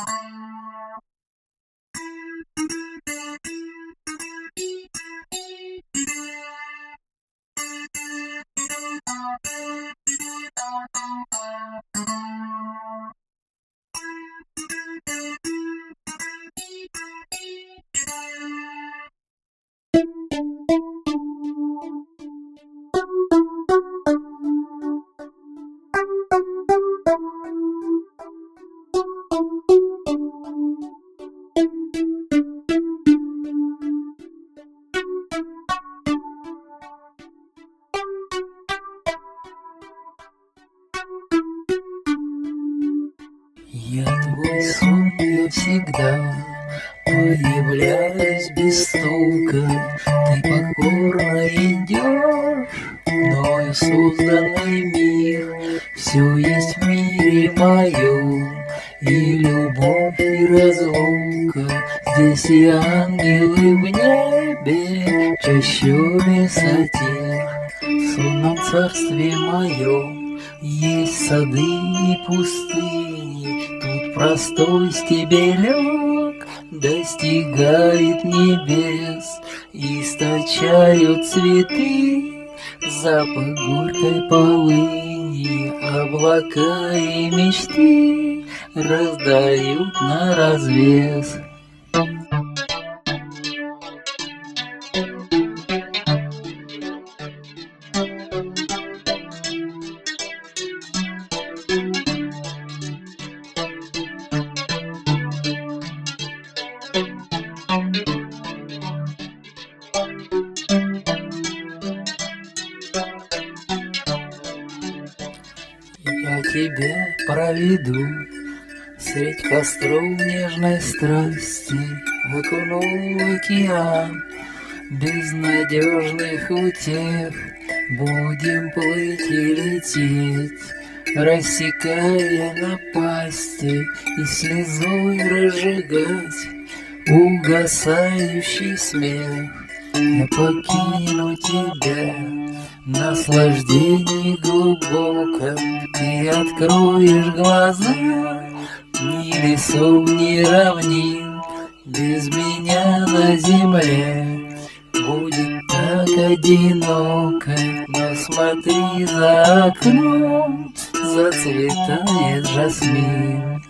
Я твой сон, я всегда появляюсь без стука. Ты покорно идешь, мною созданный мир. Все есть в мире моем, и любовь, и разлука. Здесь и ангелы в небе, чащобе сатир. В сонном царстве моем есть сады и пустыни. Тут простой стебелек достигает небес, источают цветы запах горькой полыни. Облака и мечты раздают на развес. Я тебя проведу средь костров нежной страсти, окуну в океан безнадежных утех. Будем плыть и лететь, рассекая напасти, и слезой разжигать угасающий смех. Я покину тебя в наслаждении глубоком. Ты откроешь глаза, ни лесов, ни равнин. Без меня на земле будет так одиноко. Но смотри, за окном зацветает жасмин.